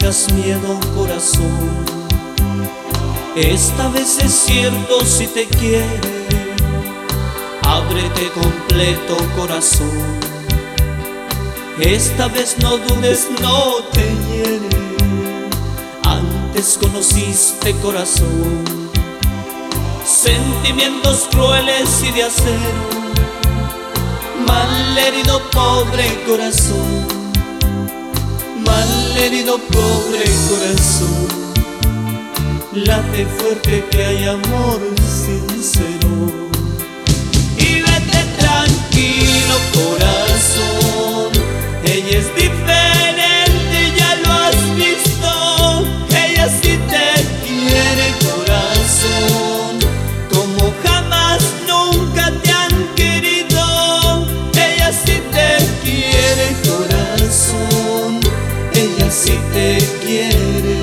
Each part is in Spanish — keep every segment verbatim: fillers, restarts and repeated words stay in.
tengas miedo, corazón. Esta vez es cierto, si te quiere, ábrete completo, corazón. Esta vez no dudes, no te hiere. Antes conociste, corazón, sentimientos crueles y de acero. Mal herido, pobre corazón. Mal herido, pobre corazón. Late fuerte que hay amor sincero. Y vete tranquilo, corazón. Ella es diferente, ya lo has visto. Ella sí te quiere, corazón, como jamás nunca te han querido. Ella sí te quiere, corazón. Ella sí te quiere.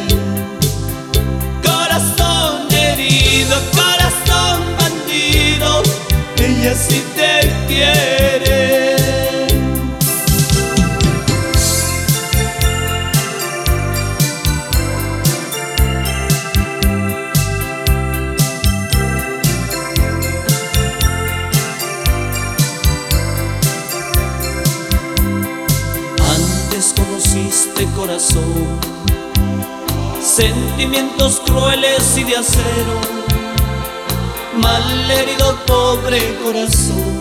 Corazón herido, corazón bandido, ella sí te quiere. Antes conociste, corazón, sentimientos crueles y de acero. Mal herido, pobre corazón.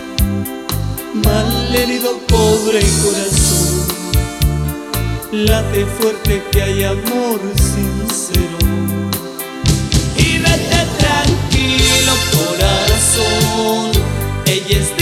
Mal herido, pobre corazón. Late fuerte que hay amor sincero. Y vete tranquilo, corazón. Ella es